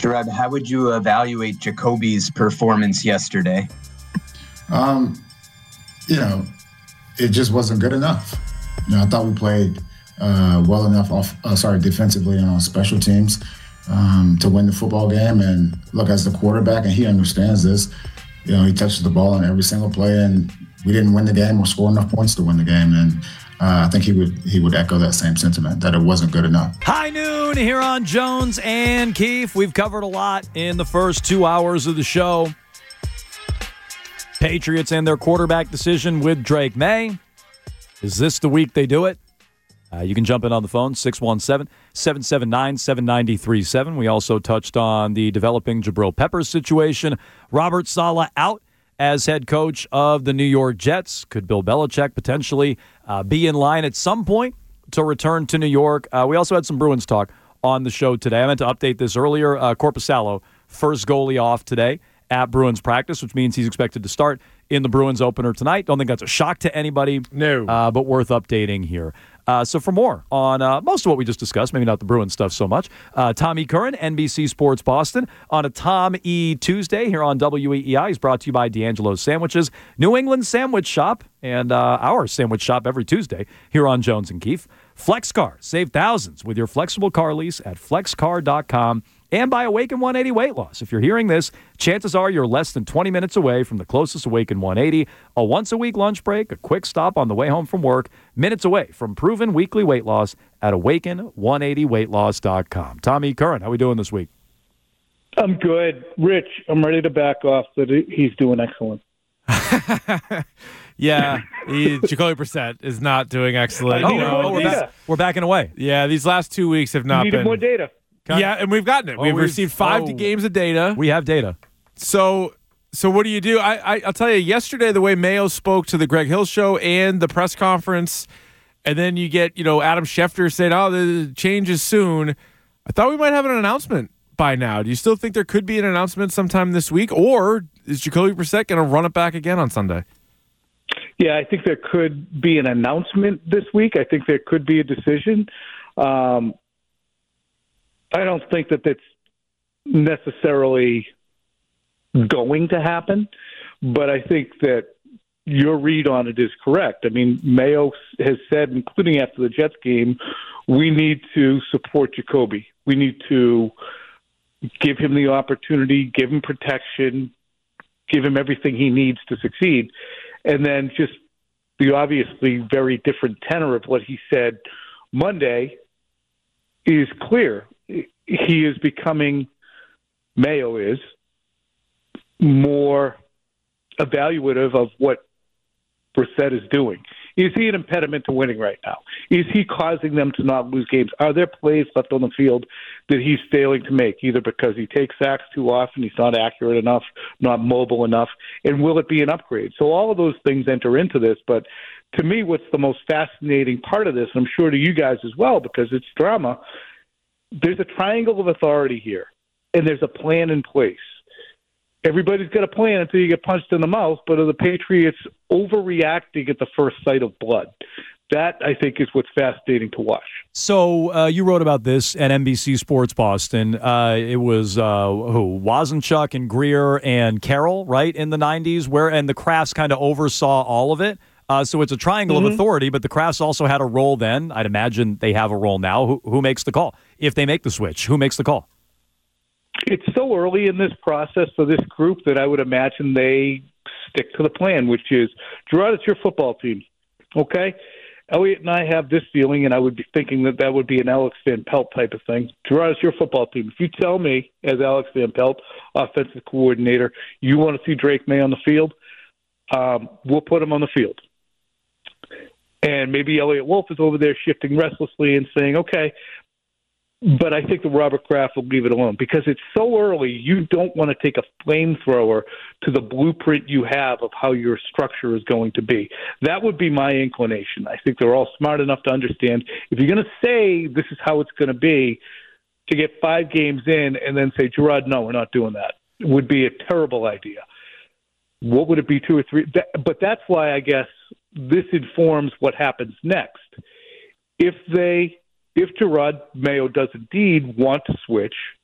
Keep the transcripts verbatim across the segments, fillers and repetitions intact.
Gerard, how would you evaluate Jacoby's performance yesterday? Um, you know, it just wasn't good enough. You know, I thought we played uh, well enough off, uh, sorry, defensively and on special teams um, to win the football game. And look, as the quarterback, and he understands this, you know, he touches the ball on every single play, and we didn't win the game or score enough points to win the game. And uh, I think he would he would echo that same sentiment, that it wasn't good enough. High noon here on Jones and Keefe. We've covered a lot in the first two hours of the show. Patriots and their quarterback decision with Drake May. Is this the week they do it? Uh, you can jump in on the phone, six one seven, seven seven nine, seven nine three seven. We also touched on the developing Jabril Peppers situation. Robert Saleh out as head coach of the New York Jets. Could Bill Belichick potentially uh, be in line at some point to return to New York? Uh, we also had some Bruins talk on the show today. I meant to update this earlier. Uh, Korpisalo, first goalie off today at Bruins practice, which means he's expected to start in the Bruins opener tonight. Don't think that's a shock to anybody. No. Uh, but worth updating here. Uh, so for more on uh, most of what we just discussed, maybe not the Bruins stuff so much, uh, Tom E. Curran, N B C Sports Boston, on a Tom E. Tuesday here on W E E I. He's brought to you by D'Angelo's Sandwiches, New England Sandwich Shop, and uh, our sandwich shop every Tuesday here on Jones and Keefe. FlexCar. Save thousands with your flexible car lease at flex car dot com. And by Awaken one eighty Weight Loss. If you're hearing this, chances are you're less than twenty minutes away from the closest Awaken one eighty. A once-a-week lunch break, a quick stop on the way home from work, minutes away from proven weekly weight loss at awaken one eighty weight loss dot com. Tommy Curran, how we doing this week? I'm good. Rich, I'm ready to back off that he's doing excellent. Yeah, he, Jacoby Brissett is not doing excellent. I You need know, more we're, data. back, we're backing away. yeah, these last two weeks have not Needed been. more data. Yeah, and we've gotten it. Oh, we've we've- received five oh. games of data. We have data. So, so what do you do? I, I, I'll tell you. Yesterday, the way Mayo spoke to the Greg Hill show and the press conference, and then you get you know Adam Schefter saying, "Oh, the change is soon." I thought we might have an announcement by now. Do you still think there could be an announcement sometime this week, or is Jacoby Brissett going to run it back again on Sunday? Yeah, I think there could be an announcement this week. I think there could be a decision. Um, I don't think that that's necessarily going to happen, but I think that your read on it is correct. I mean, Mayo has said, including after the Jets game, we need to support Jacoby. We need to give him the opportunity, give him protection, give him everything he needs to succeed. And then just the obviously very different tenor of what he said Monday is clear. He is becoming, Mayo is, more evaluative of what Brissett is doing. Is he an impediment to winning right now? Is he causing them to not lose games? Are there plays left on the field that he's failing to make, either because he takes sacks too often, he's not accurate enough, not mobile enough, and will it be an upgrade? So all of those things enter into this, but to me what's the most fascinating part of this, and I'm sure to you guys as well because it's drama, there's a triangle of authority here, and there's a plan in place. Everybody's got a plan until you get punched in the mouth, but are the Patriots overreacting at the first sight of blood? That, I think, is what's fascinating to watch. So uh, you wrote about this at N B C Sports Boston. Uh, it was uh, who? Wazenchuk and Greer and Carroll, right, in the nineties, where and the Crafts kind of oversaw all of it. Uh, so it's a triangle mm-hmm. of authority, but the Crafts also had a role then. I'd imagine they have a role now. Who, who makes the call? If they make the switch, who makes the call? It's so early in this process for this group that I would imagine they stick to the plan, which is, Gerard, it's your football team, okay? Elliot and I have this feeling, and I would be thinking that that would be an Alex Van Pelt type of thing. Gerard, it's your football team. If you tell me, as Alex Van Pelt, offensive coordinator, you want to see Drake May on the field, um, we'll put him on the field. And maybe Elliot Wolf is over there shifting restlessly and saying, okay, but I think the Robert Kraft will leave it alone because it's so early. You don't want to take a flamethrower to the blueprint you have of how your structure is going to be. That would be my inclination. I think they're all smart enough to understand if you're going to say this is how it's going to be, to get five games in and then say, Gerard, no, we're not doing that, it would be a terrible idea. What would it be, two or three? That, but that's why I guess this informs what happens next. If they... If Gerard Mayo does indeed want to switch,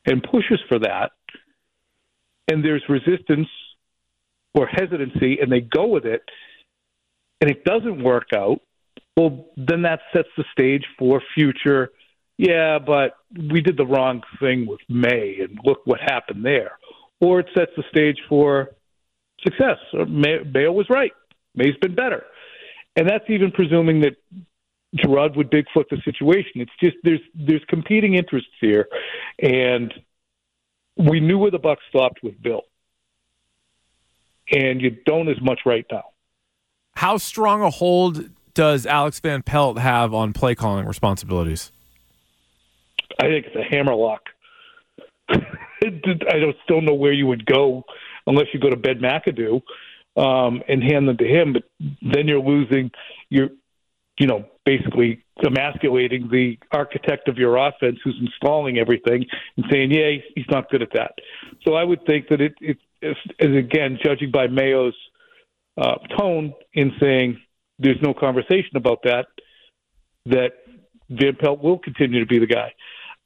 and pushes for that, and there's resistance or hesitancy, and they go with it, and it doesn't work out, well, then that sets the stage for future, yeah, but we did the wrong thing with May, and look what happened there. Or it sets the stage for success. May, Mayo was right. May's been better. And that's even presuming that Gerard would Bigfoot the situation. It's just there's there's competing interests here, and we knew where the buck stopped with Bill, and you don't as much right now. How strong a hold does Alex Van Pelt have on play calling responsibilities? I think it's a hammerlock. I don't still know where you would go unless you go to Ben McAdoo um, and hand them to him, but then you're losing your. You know, basically emasculating the architect of your offense who's installing everything and saying, yeah, he's not good at that. So I would think that it, it is, again, judging by Mayo's uh, tone in saying there's no conversation about that, that Van Pelt will continue to be the guy.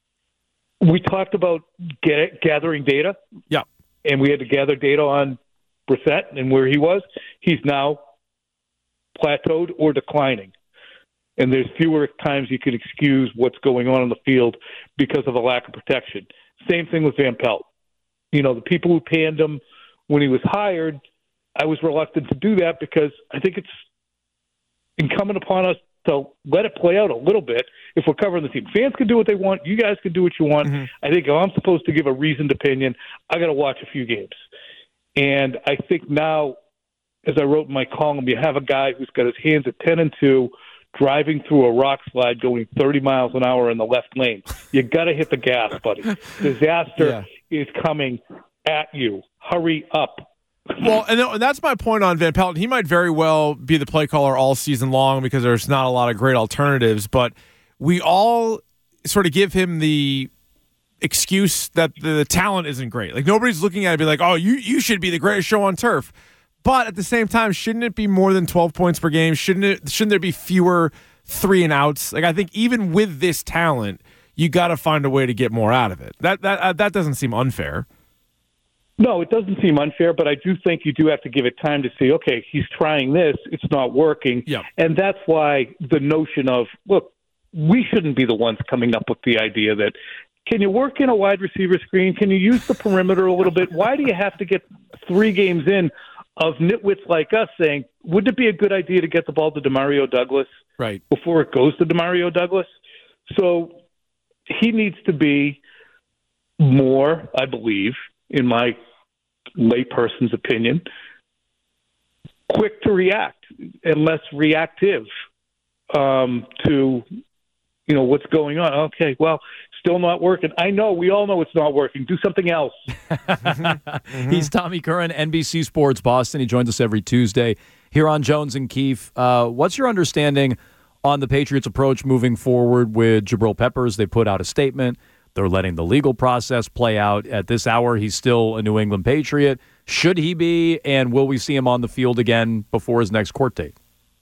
We talked about get, gathering data. Yeah. And we had to gather data on Brissett and where he was. He's now plateaued or declining. And there's fewer times you can excuse what's going on in the field because of a lack of protection. Same thing with Van Pelt. You know, the people who panned him when he was hired, I was reluctant to do that because I think it's incumbent upon us to let it play out a little bit if we're covering the team. Fans can do what they want. You guys can do what you want. Mm-hmm. I think if I'm supposed to give a reasoned opinion, I got to watch a few games. And I think now, as I wrote in my column, you have a guy who's got his hands at ten and two, driving through a rock slide going thirty miles an hour in the left lane. You got to hit the gas, buddy. Disaster yeah. is coming at you. Hurry up. Well, and that's my point on Van Pelt. He might very well be the play caller all season long because there's not a lot of great alternatives, but we all sort of give him the excuse that the talent isn't great. Like nobody's looking at it and be like, oh, you, you should be the greatest show on turf. But at the same time, shouldn't it be more than twelve points per game? Shouldn't it? Shouldn't there be fewer three and outs? Like I think even with this talent, you got to find a way to get more out of it. That that uh, that doesn't seem unfair. No, it doesn't seem unfair, but I do think you do have to give it time to see, okay, he's trying this, it's not working. Yep. And that's why the notion of, look, we shouldn't be the ones coming up with the idea that, can you work in a wide receiver screen? Can you use the perimeter a little bit? Why do you have to get three games in of nitwits like us saying, wouldn't it be a good idea to get the ball to Demario Douglas right before it goes to Demario Douglas? So he needs to be more, I believe, in my layperson's opinion, quick to react and less reactive um, to, you know, what's going on. Okay, well, still not working. I know. We all know it's not working. Do something else. mm-hmm. He's Tommy Curran, N B C Sports Boston. He joins us every Tuesday here on Jones and Keefe. Uh, what's your understanding on the Patriots' approach moving forward with Jabril Peppers? They put out a statement. They're letting the legal process play out. At this hour, he's still a New England Patriot. Should he be, and will we see him on the field again before his next court date?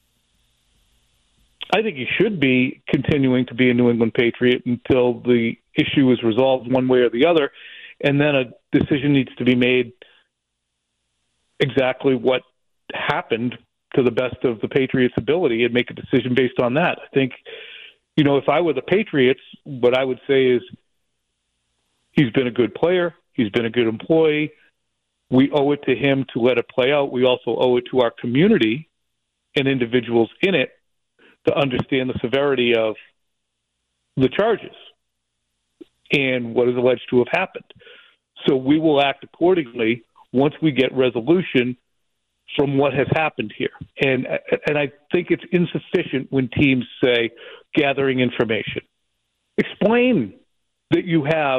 I think he should be continuing to be a New England Patriot until the issue is resolved one way or the other, and then a decision needs to be made exactly what happened to the best of the Patriots' ability and make a decision based on that. I think, you know, if I were the Patriots, what I would say is he's been a good player. He's been a good employee. We owe it to him to let it play out. We also owe it to our community and individuals in it to understand the severity of the charges and what is alleged to have happened. So we will act accordingly once we get resolution from what has happened here. And and I think it's insufficient when teams say gathering information. Explain that you have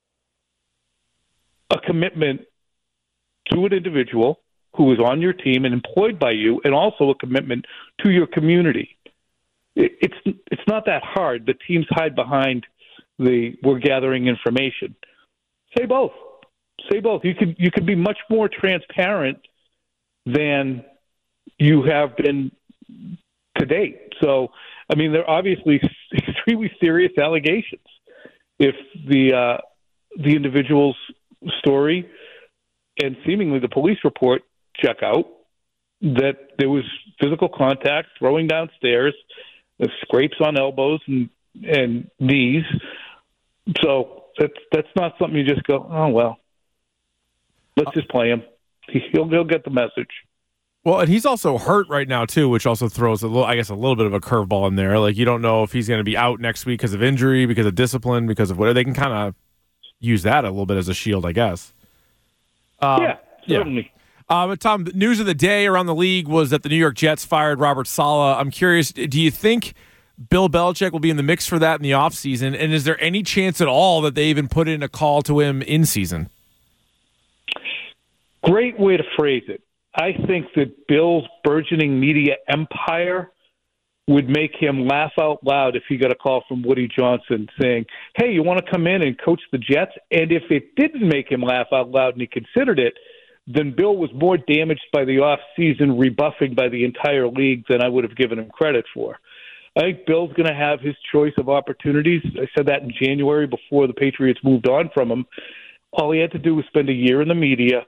a commitment to an individual who is on your team and employed by you, and also a commitment to your community. It's it's not that hard. The teams hide behind the we're gathering information. Say both. Say both. You could you could be much more transparent than you have been to date. So, I mean, they're obviously extremely serious allegations. If the uh, the individual's story and seemingly the police report check out that there was physical contact, throwing downstairs, scrapes on elbows and, and knees. So that's that's not something you just go, oh, well, let's just play him. He'll, he'll get the message. Well, and he's also hurt right now, too, which also throws, a little, I guess, a little bit of a curveball in there. Like, you don't know if he's going to be out next week because of injury, because of discipline, because of whatever. They can kind of use that a little bit as a shield, I guess. Um, yeah, certainly. Yeah. Uh, but, Tom, the news of the day around the league was that the New York Jets fired Robert Saleh. I'm curious, do you think Bill Belichick will be in the mix for that in the offseason? And is there any chance at all that they even put in a call to him in season? Great way to phrase it. I think that Bill's burgeoning media empire would make him laugh out loud if he got a call from Woody Johnson saying, hey, you want to come in and coach the Jets? And if it didn't make him laugh out loud and he considered it, then Bill was more damaged by the offseason rebuffing by the entire league than I would have given him credit for. I think Bill's going to have his choice of opportunities. I said that in January before the Patriots moved on from him. All he had to do was spend a year in the media,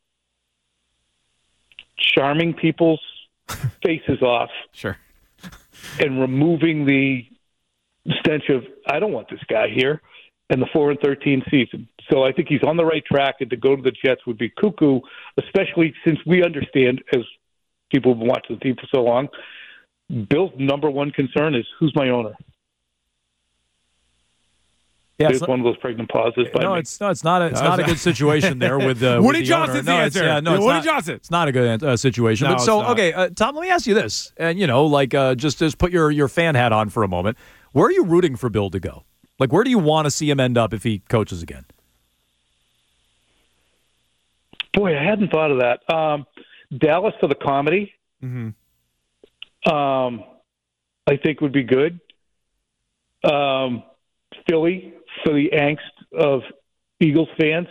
charming people's faces off, sure, and removing the stench of, I don't want this guy here, and the four and thirteen season. So I think he's on the right track, and to go to the Jets would be cuckoo, especially since we understand, as people have been watching the team for so long, Bill's number one concern is, who's my owner? Yeah, it's one of those pregnant pauses. By no, me. it's no, it's not. A, it's not a good situation there with uh, Woody with the Johnson's owner. No, answer. Yeah, no, it's Woody not, Johnson. It's not a good uh, situation. No, but so, it's not. okay, uh, Tom, let me ask you this, and you know, like, uh, just just put your your fan hat on for a moment. Where are you rooting for Bill to go? Like, where do you want to see him end up if he coaches again? Boy, I hadn't thought of that. Um, Dallas for the comedy. Mm-hmm. Um, I think would be good. Um, Philly for the angst of Eagles fans.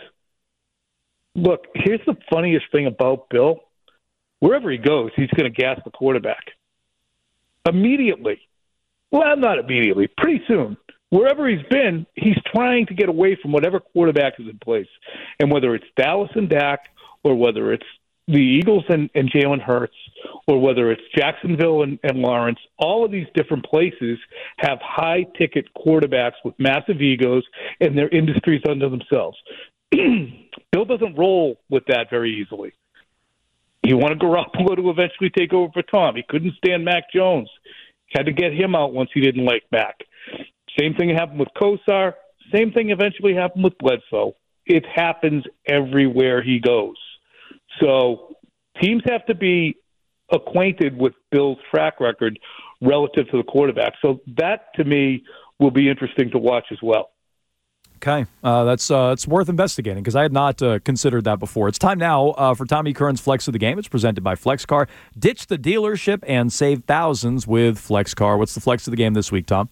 Look, here's the funniest thing about Bill. Wherever he goes, he's going to gas the quarterback. Immediately. Well, not immediately. Pretty soon. Wherever he's been, he's trying to get away from whatever quarterback is in place. And whether it's Dallas and Dak, or whether it's the Eagles and, and Jalen Hurts, or whether it's Jacksonville and, and Lawrence, all of these different places have high-ticket quarterbacks with massive egos and their industries unto themselves. Bill doesn't roll with that very easily. He wanted Garoppolo to eventually take over for Tom. He couldn't stand Mac Jones. Had to get him out once he didn't like Mac. Same thing happened with Kosar. Same thing eventually happened with Bledsoe. It happens everywhere he goes. So teams have to be acquainted with Bill's track record relative to the quarterback. So that, to me, will be interesting to watch as well. Okay, uh, that's uh, it's worth investigating because I had not uh, considered that before. It's time now uh, for Tommy Curran's Flex of the Game. It's presented by FlexCar. Ditch the dealership and save thousands with FlexCar. What's the Flex of the Game this week, Tom?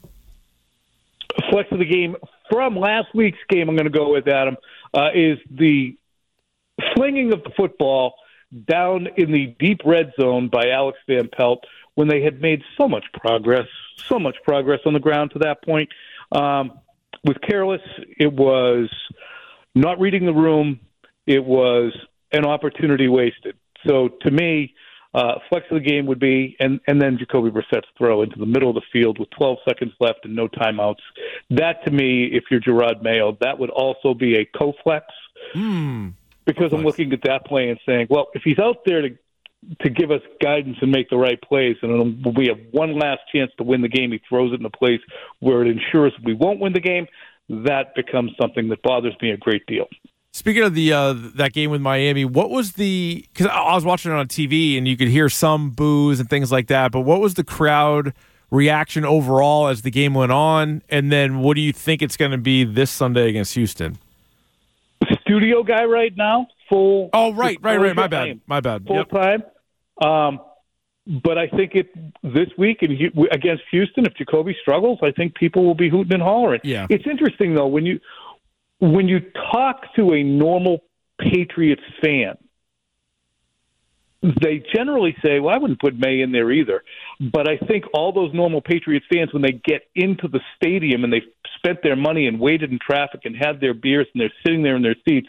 Flex of the Game from last week's game, I'm going to go with, Adam, uh, is the flinging of the football down in the deep red zone by Alex Van Pelt when they had made so much progress, so much progress on the ground to that point. Um, was careless. It was not reading the room. It was an opportunity wasted. So to me, uh, flex of the game would be, and, and then Jacoby Brissett's throw into the middle of the field with twelve seconds left and no timeouts. That, to me, if you're Gerard Mayo, that would also be a co-flex. Mm. Because I'm looking at that play and saying, well, if he's out there to to give us guidance and make the right plays, and we have one last chance to win the game, he throws it in a place where it ensures we won't win the game, that becomes something that bothers me a great deal. Speaking of the uh, that game with Miami, what was the – because I was watching it on T V and you could hear some boos and things like that, but what was the crowd reaction overall as the game went on? And then what do you think it's going to be this Sunday against Houston? Studio guy right now, full. Oh, right, right, right. My bad. My bad. Full yep. time. Um, but I think it this week in, against Houston, if Jacoby struggles, I think people will be hooting and hollering. Yeah. It's interesting though when you when you talk to a normal Patriots fan, they generally say, well, I wouldn't put May in there either. But I think all those normal Patriots fans, when they get into the stadium and they've spent their money and waited in traffic and had their beers and they're sitting there in their seats,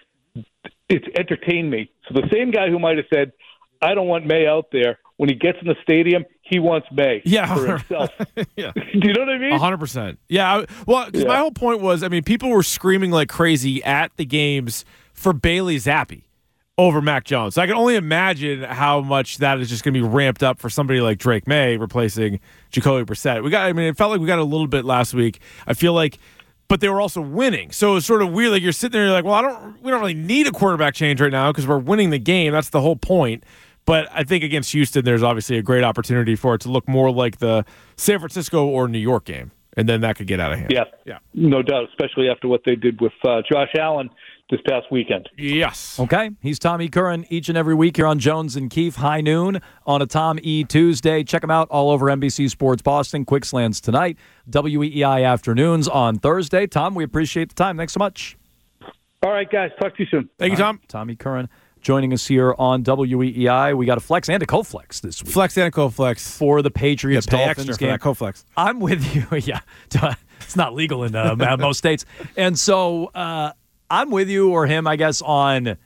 it's entertained me. So the same guy who might have said, I don't want May out there, when he gets in the stadium, he wants May yeah. for himself. yeah. Do you know what I mean? one hundred percent. Yeah. I, well, because yeah. my whole point was, I mean, people were screaming like crazy at the games for Bailey Zappi over Mac Jones. I can only imagine how much that is just going to be ramped up for somebody like Drake May replacing Jacoby Brissett. We got, I mean, it felt like we got a little bit last week. I feel like, but they were also winning. So it's sort of weird. Like you're sitting there, you're like, well, I don't, we don't really need a quarterback change right now because we're winning the game. That's the whole point. But I think against Houston, there's obviously a great opportunity for it to look more like the San Francisco or New York game. And then that could get out of hand. Yeah, yeah, no doubt, especially after what they did with uh, Josh Allen this past weekend. Yes. Okay. He's Tom E. Curran each and every week here on Jones and Keefe, high noon on a Tom E. Tuesday. Check him out all over N B C Sports Boston, Quick Slants tonight, W E E I afternoons on Thursday. Tom, we appreciate the time. Thanks so much. All right, guys. Talk to you soon. Thank you, Tom. Right. Tom E. Curran joining us here on W E E I. We got a flex and a co-flex this week. Flex and a co-flex. For the Patriots pay Dolphins extra game. For that co-flex. I'm with you. Yeah. It's not legal in uh, most states. And so uh, I'm with you or him, I guess, on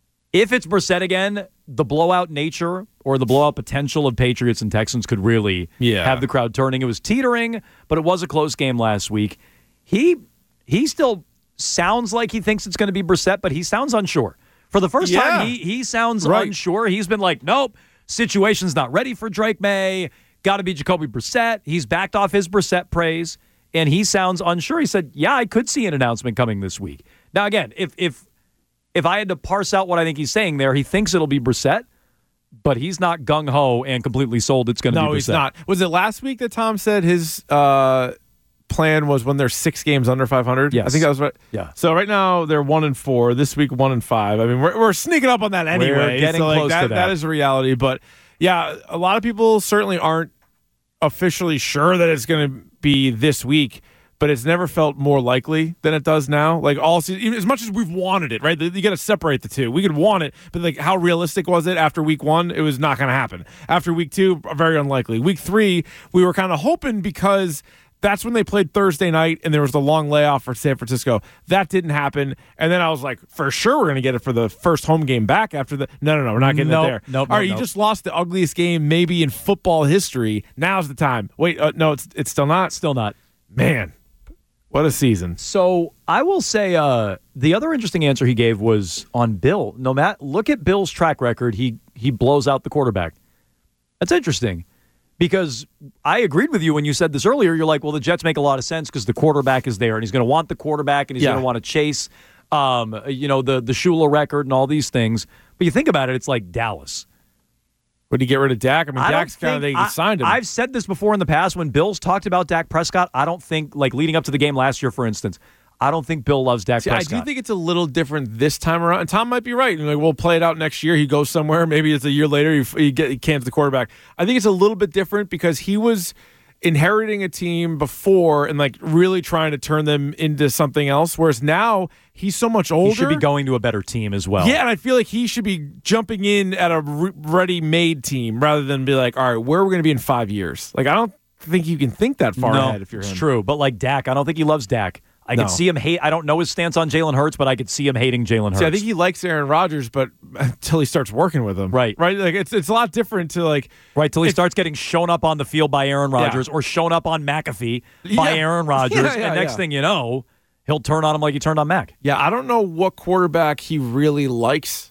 if it's Brissett again, the blowout nature or the blowout potential of Patriots and Texans could really yeah. have the crowd turning. It was teetering, but it was a close game last week. He he still sounds like he thinks it's going to be Brissett, but he sounds unsure. For the first yeah. time, he he sounds right. unsure. He's been like, nope, situation's not ready for Drake May. Got to be Jacoby Brissett. He's backed off his Brissett praise, and he sounds unsure. He said, yeah, I could see an announcement coming this week. Now, again, if if if I had to parse out what I think he's saying there, he thinks it'll be Brissett, but he's not gung-ho and completely sold it's going to no, be Brissett. No, he's not. Was it last week that Tom said his uh, plan was when they're six games under five hundred? Yes. I think that was right. Yeah. So right now they're one and four. This week one and five. I mean, we're we're sneaking up on that anyway. We're getting so, like, close that, to that. That is a reality. But yeah, a lot of people certainly aren't officially sure that it's going to be this week. But it's never felt more likely than it does now. Like all season, as much as we've wanted it, right? You got to separate the two. We could want it, but like how realistic was it after week one? It was not going to happen. After week two, very unlikely. Week three, we were kind of hoping because that's when they played Thursday night and there was the long layoff for San Francisco. That didn't happen. And then I was like, for sure we're going to get it for the first home game back after the. No, no, no, we're not getting nope, it there. Nope, All right, nope, you just lost the ugliest game maybe in football history. Now's the time. Wait, uh, no, it's it's still not. Still not. Man. What a season. So I will say uh, the other interesting answer he gave was on Bill. No matter, look at Bill's track record. He he blows out the quarterback. That's interesting because I agreed with you when you said this earlier. You're like, well, the Jets make a lot of sense because the quarterback is there and he's going to want the quarterback and he's yeah. going to want to chase, um, you know, the the Shula record and all these things. But you think about it, it's like Dallas. Would he get rid of Dak? I mean, I Dak's kind of they I, signed him. I've said this before in the past when Bill's talked about Dak Prescott. I don't think, like leading up to the game last year, for instance, I don't think Bill loves Dak See, Prescott. I do think it's a little different this time around. And Tom might be right. Like, we'll play it out next year. He goes somewhere. Maybe it's a year later. He, he, get, he cans the quarterback. I think it's a little bit different because he was inheriting a team before and like really trying to turn them into something else. Whereas now he's so much older. He should be going to a better team as well. Yeah, and I feel like he should be jumping in at a re- ready-made team rather than be like, all right, where are we going to be in five years? Like, I don't think you can think that far no, ahead if you're it's him. true. But like Dak, I don't think he loves Dak. I No. could see him hate. I don't know his stance on Jalen Hurts, but I could see him hating Jalen Hurts. See, I think he likes Aaron Rodgers, but until he starts working with him, Right. right, like it's it's a lot different to like right till he it's- starts getting shown up on the field by Aaron Rodgers Yeah. or shown up on McAfee by Yeah. Aaron Rodgers, Yeah, yeah, and next yeah. thing you know, he'll turn on him like he turned on Mac. yeah, I don't know what quarterback he really likes.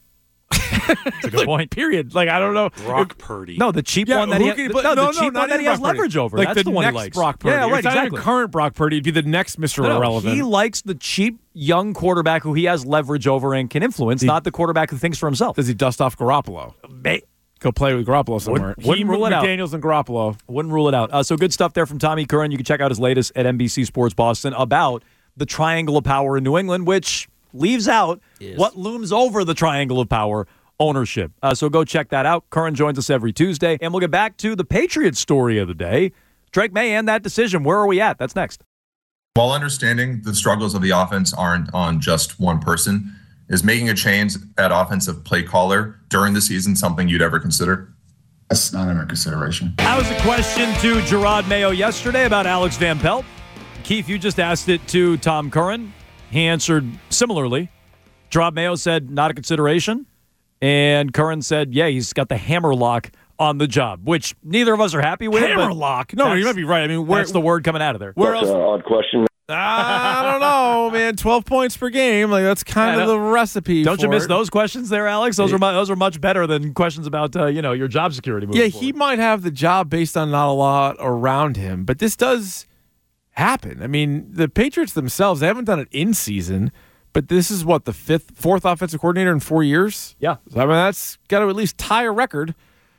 That's a good point. Period. Like I don't know. Brock Purdy. No, the cheap Yeah, one that who he can he no, put- the no, no, cheap not one that even he has Brock Purdy. leverage over. Like That's the, the one next he likes. Brock Purdy. Yeah, right, It's not exactly. even current Brock Purdy. It'd be the next Mister No, no, Irrelevant. he likes the cheap young quarterback who he has leverage over and can influence, not the quarterback who thinks for himself. Does he dust off Garoppolo? Go play with Garoppolo somewhere. Wouldn't- wouldn't he, rule it out. McDaniels and Garoppolo. Wouldn't rule it out. Uh, so good stuff there from Tommy Curran. You can check out his latest at N B C Sports Boston about the triangle of power in New England, which leaves out what looms over the triangle of power, ownership. Uh, so go check that out. Curran joins us every Tuesday. And we'll get back to the Patriots story of the day. Drake May and that decision. Where are we at? That's next. While understanding the struggles of the offense aren't on just one person, Is making a change at offensive play caller during the season something you'd ever consider? That's not under consideration. That was a question to Gerard Mayo yesterday about Alex Van Pelt. Keith, you just asked it to Tom Curran. He answered similarly. Gerard Mayo said, not a consideration. And Curran said, yeah, he's got the hammerlock on the job, which neither of us are happy with. Hammerlock? No, you might be right. I mean, where's the word coming out of there? Where else? Uh, odd question. I don't know, man. Twelve points per game, like that's kind of the recipe. Don't for you miss it. those questions there, Alex? Those are mu- those are much better than questions about uh, you know your job security. Yeah, forward. he might have the job based on not a lot around him, but this does happen. I mean, the Patriots themselves, they haven't done it in season, but this is what the fifth, fourth offensive coordinator in four years. Yeah, so, I mean that's got to at least tie a record.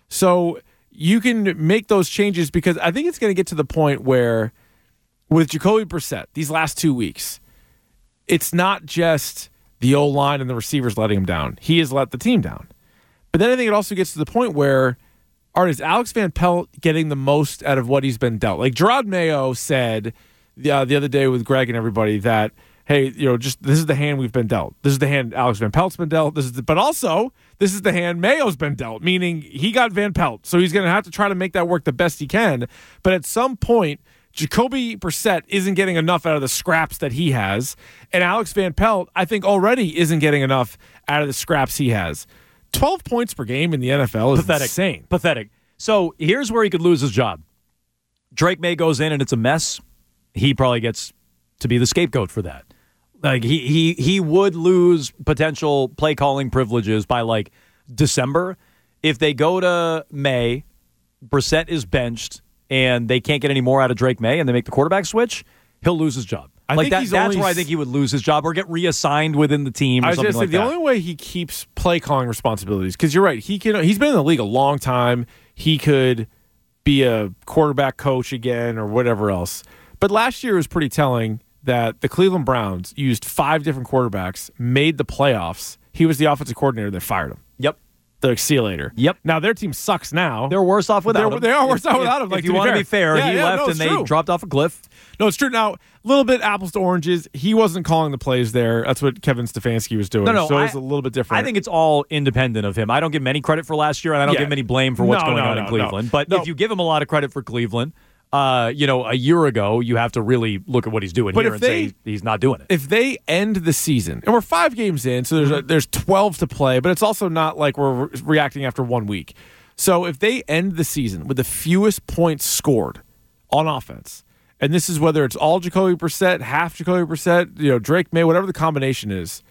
So you can make those changes because I think it's going to get to the point where, with Jacoby Brissett, these last two weeks, it's not just the O-line and the receivers letting him down. He has let the team down. But then I think it also gets to the point where, all right, is Alex Van Pelt getting the most out of what he's been dealt? Like Gerard Mayo said uh, the other day with Greg and everybody that, hey, you know, just this is the hand we've been dealt. This is the hand Alex Van Pelt's been dealt. This is the, but also, this is the hand Mayo's been dealt, meaning he got Van Pelt. So he's going to have to try to make that work the best he can. But at some point, Jacoby Brissett isn't getting enough out of the scraps that he has, and Alex Van Pelt, I think, already isn't getting enough out of the scraps he has. twelve points per game in the N F L is pathetic. insane. Pathetic. So here's where he could lose his job. Drake May goes in and it's a mess. He probably gets to be the scapegoat for that. Like he he he would lose potential play calling privileges by like December if they go to May. Brissett is benched. And they can't get any more out of Drake May, and they make the quarterback switch, he'll lose his job. I like think that, he's that's only where I think he would lose his job or get reassigned within the team or I was something going to say, like the that. only way he keeps play calling responsibilities, because you're right, he can. He's been in the league a long time. He could be a quarterback coach again or whatever else. But last year was pretty telling that the Cleveland Browns used five different quarterbacks, made the playoffs. He was the offensive coordinator. They fired him. Yep. They're like, see you later. Yep. Now their team sucks now. They're worse off without They're, him. They are worse if, off without if, him. Like, if you to want to fair. be fair, yeah, he yeah, left no, and they true. dropped off a cliff. No, it's true. Now, a little bit apples to oranges. He wasn't calling the plays there. That's what Kevin Stefanski was doing. No, no, so I, it's a little bit different. I think it's all independent of him. I don't give him any credit for last year, and I don't Yeah. give him any blame for what's No, going no, on no, in Cleveland. no. But No. if you give him a lot of credit for Cleveland, uh, you know, a year ago, you have to really look at what he's doing But here if and they- say he's not doing it. if they end the season, and we're five games in, so there's a, there's twelve to play, but it's also not like we're re- reacting after one week. So if they end the season with the fewest points scored on offense, and this is whether it's all Jacoby Brissett, half Jacoby Brissett, you know, Drake May, whatever the combination is,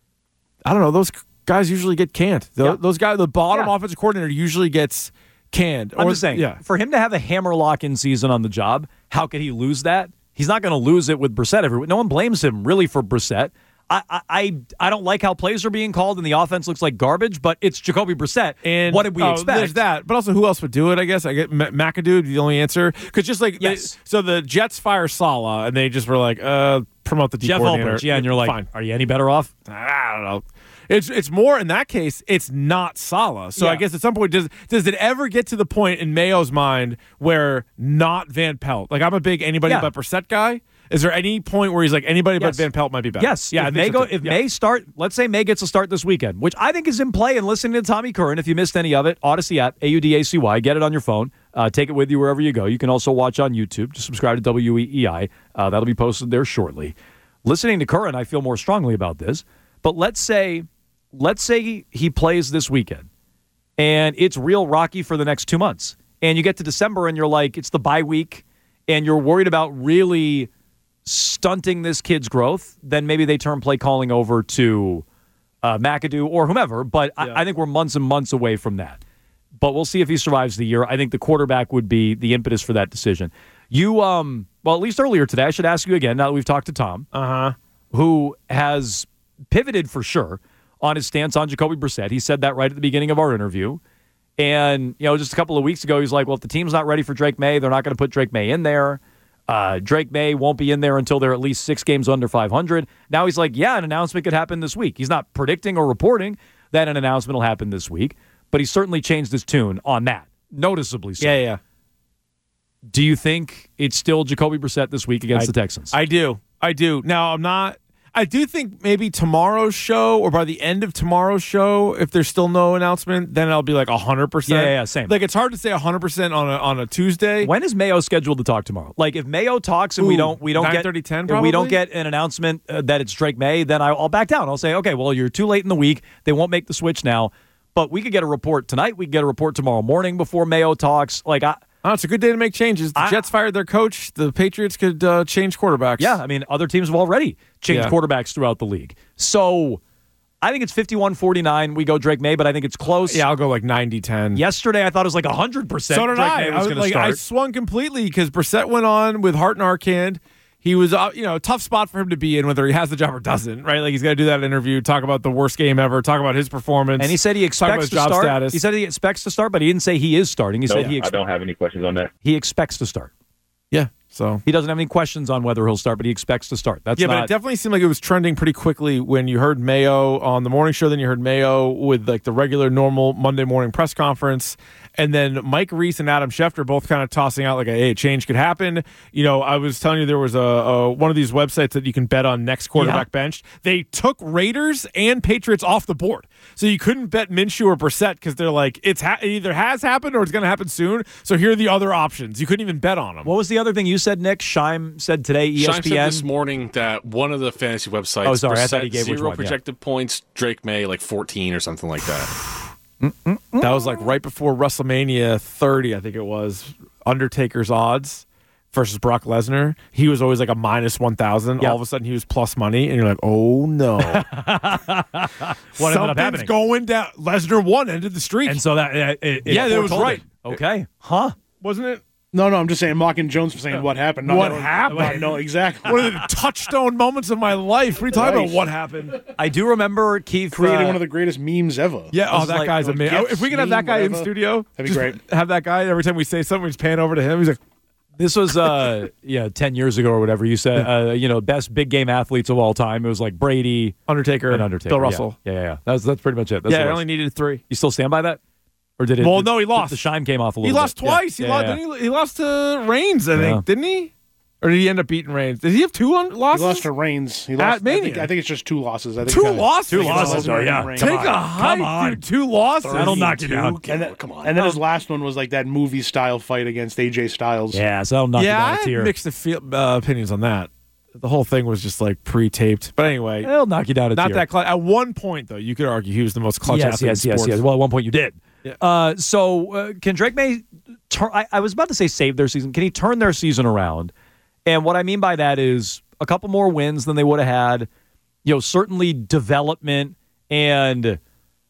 I don't know. Those guys usually get canned. The, Yeah. Those guys, the bottom Yeah. offensive coordinator usually gets canned. I'm Or- just saying, yeah. for him to have a hammerlock in season on the job, how could he lose that? He's not going to lose it with Brissett. Every, no one blames him really for Brissett. I, I I I don't like how plays are being called and the offense looks like garbage, but it's Jacoby Brissett. And what did we oh, expect? There's that, but also who else would do it? I guess I get M- McAdoo would be the only answer because just like Yes. they, so the Jets fire Saleh and they just were like, uh, promote the D Jeff coordinator. Ulbrich, yeah, and you're like, fine. are you any better off? I don't know. It's it's more in that case. It's not Saleh. So Yeah. I guess at some point does does it ever get to the point in Mayo's mind where not Van Pelt? Like I'm a big anybody Yeah. but Brissett guy. Is there any point where he's like anybody but Yes. Van Pelt might be better? Yes. Yeah. I If think May so go, too. if Yeah. May start, let's say May gets a start this weekend, which I think is in play. And listening to Tommy Curran, if you missed any of it, Odyssey app, A U D A C Y, get it on your phone. Uh, take it with you wherever you go. You can also watch on YouTube. Just subscribe to W E E I. Uh, that'll be posted there shortly. Listening to Curran, I feel more strongly about this. But let's say, let's say he plays this weekend, and it's real rocky for the next two months. And you get to December, and you're like, it's the bye week, and you're worried about really stunting this kid's growth, then maybe they turn play calling over to uh, McAdoo or whomever. But Yeah. I, I think we're months and months away from that. But we'll see if he survives the year. I think the quarterback would be the impetus for that decision. You, um, well, at least earlier today, I should ask you again, now that we've talked to Tom, Uh-huh. who has pivoted for sure on his stance on Jacoby Brissett. He said that right at the beginning of our interview. And, you know, just a couple of weeks ago, he's like, well, if the team's not ready for Drake May, they're not going to put Drake May in there. Uh, Drake May won't be in there until they're at least six games under five hundred. Now he's like, yeah, an announcement could happen this week. He's not predicting or reporting that an announcement will happen this week, but he certainly changed his tune on that, noticeably so. Yeah, yeah. Do you think it's still Jacoby Brissett this week against I, the Texans? I do. I do. Now, I'm not. I do think maybe tomorrow's show or by the end of tomorrow's show, if there's still no announcement, then I'll be like one hundred percent. Yeah, yeah, yeah, same. Like, it's hard to say one hundred percent on a, on a Tuesday. When is Mayo scheduled to talk tomorrow? Like, if Mayo talks and Ooh, we don't we don't nine get thirty, ten if we don't probably? get an announcement uh, that it's Drake May, then I, I'll back down. I'll say, okay, well, you're too late in the week. They won't make the switch now. But we could get a report tonight. We could get a report tomorrow morning before Mayo talks. Like, I, Oh, it's a good day to make changes. The I- Jets fired their coach. The Patriots could uh, change quarterbacks. yeah, I mean, other teams have already changed Yeah. quarterbacks throughout the league. So I think it's fifty-one forty-nine. We go Drake May, but I think it's close. Yeah, I'll go like ninety ten. Yesterday, I thought it was like one hundred percent So did Drake I. May I, was was going to like, start. I swung completely because Brissett went on with Hart Narcan. He was, uh, you know, a tough spot for him to be in, whether he has the job or doesn't, right? Like, he's got to do that interview, talk about the worst game ever, talk about his performance. And he said he talk about expects his to job start. status. He said he expects to start, but he didn't say he is starting. He No, said he I ex- don't have any questions on that. he expects to start. yeah, so. He doesn't have any questions on whether he'll start, but he expects to start. That's Yeah, but not, it definitely seemed like it was trending pretty quickly when you heard Mayo on the morning show, then you heard Mayo with like the regular, normal Monday morning press conference, and then Mike Reese and Adam Schefter both kind of tossing out like, a, hey, a change could happen. You know, I was telling you there was a, a one of these websites that you can bet on next quarterback Yeah. bench. They took Raiders and Patriots off the board, so you couldn't bet Minshew or Brissett because they're like, it's ha- it either has happened or it's going to happen soon. So here are the other options. You couldn't even bet on them. What was the other thing you said, Nick? Scheim said today, E S Shime P said N. this morning that one of the fantasy websites. Oh, sorry, I thought Brissett, he gave which zero one, yeah. projected points. Drake May like fourteen or something like that. That was like right before WrestleMania thirty, I think it was. Undertaker's odds versus Brock Lesnar. He was always like a minus one thousand. Yep. All of a sudden, he was plus money, and you're like, oh no. What ended up Something's happening? going down. Lesnar won, ended the streak. And so that uh, it, it Yeah, that was foretold right. it. Okay. Huh? Wasn't it? No, no, I'm just saying, mocking Jones for saying what happened. Not What knowing- happened? not know exactly. One of the touchstone moments of my life. What are you talking Right. about? What happened? I do remember Keith Created uh, one of the greatest memes ever. Yeah, oh, was that like- guy's oh, amazing. gifts, If we could have that meme, guy in whatever. studio, That'd be just great. have that guy every time we say something, we just pan over to him. He's like, This was uh yeah ten years ago or whatever. You said uh, you know best big game athletes of all time. It was like Brady Undertaker, and Undertaker. Bill yeah. Russell. Yeah, yeah, yeah. That's that's pretty much it. That's Yeah, what I it only was. needed three. You still stand by that, or did it? Well, did- no, he did lost. The shine came off a little. He lost bit. Yeah. twice. He Yeah, lost. yeah. Didn't he, he lost to Reigns, I Yeah. think, didn't he? Or did he end up beating Reigns? Did he have two un- He losses? lost to Reigns. He At lost. I Mania. think, I think it's just two losses. I think Two uh, losses? Two Two losses. Reigns. Oh, yeah. Reigns. Come Take on. a Come hike, on. dude. Two losses. That'll knock you down. And then, Come on. And then his last one was like that movie style fight against A J Styles. Yeah, so that'll knock Yeah, you I down a had tier. mixed feel, uh, opinions on that. The whole thing was just like pre-taped. But anyway, It'll knock you down a not tier. that clutch. At one point, though, you could argue he was the most clutch yes, athlete yes, in yes, sports. yes. Well, at one point you did. Yeah. Uh, so uh, can Drake May turn? I, I was about to say save their season. Can he turn their season around? And what I mean by that is a couple more wins than they would have had. You know, certainly development and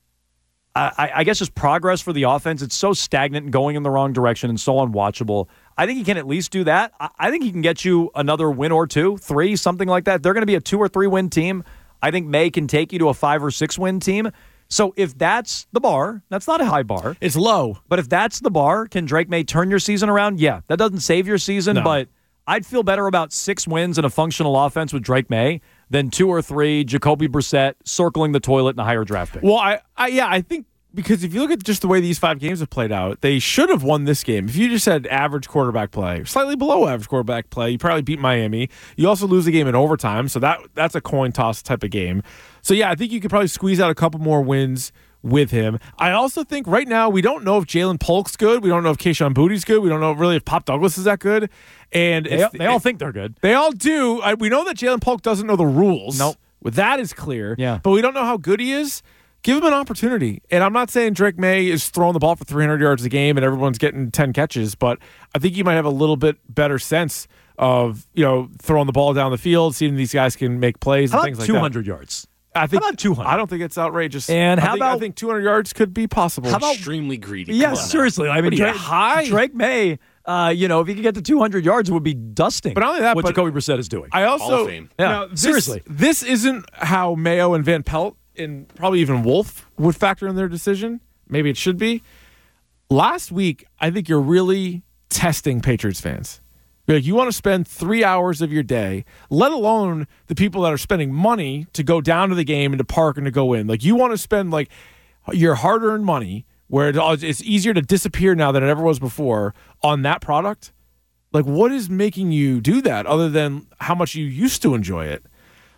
I, I guess just progress for the offense. It's so stagnant and going in the wrong direction and so unwatchable. I think he can at least do that. I, I think he can get you another win or two, three, something like that. They're going to be a two or three win team. I think May can take you to a five or six win team. So if that's the bar, that's not a high bar. It's low. But if that's the bar, can Drake May turn your season around? Yeah, that doesn't save your season, No. but I'd feel better about six wins and a functional offense with Drake May than two or three Jacoby Brissett circling the toilet in a higher draft pick. Well, I, I yeah, I think because if you look at just the way these five games have played out, they should have won this game. If you just had average quarterback play, slightly below average quarterback play, you probably beat Miami. You also lose the game in overtime, so that that's a coin toss type of game. So yeah, I think you could probably squeeze out a couple more wins with him. I also think right now we don't know if Jalen Polk's good. We don't know if Kayshon Bouttie's good. We don't know really if Pop Douglas is that good. And They, if, they all if- think they're good. They all do. I, we know that Jalen Polk doesn't know the rules. Nope. Well, that is clear. Yeah. But we don't know how good he is. Give him an opportunity. And I'm not saying Drake May is throwing the ball for three hundred yards a game and everyone's getting ten catches, but I think you might have a little bit better sense of, you know, throwing the ball down the field, seeing these guys can make plays How and about things like two that. hundred yards? I think How about two hundred? I don't think it's outrageous. And I how think, I about- think two hundred yards could be possible. How about- Extremely greedy. Yeah, Come on now. seriously. I mean, What are you, Drake, high? Drake May, uh, you know, if he could get to two hundred yards, it would be dusting. But not only that, what but- Jacoby Brissett is doing. I also Hall of Fame. Yeah, now, this- seriously. This isn't how Mayo and Van Pelt and probably even Wolf would factor in their decision. Maybe it should be. Last week, I think you're really testing Patriots fans. You're like, you want to spend three hours of your day, let alone the people that are spending money to go down to the game and to park and to go in. Like, you want to spend like your hard-earned money, where it- it's easier to disappear now than it ever was before, on that product. Like, what is making you do that other than how much you used to enjoy it?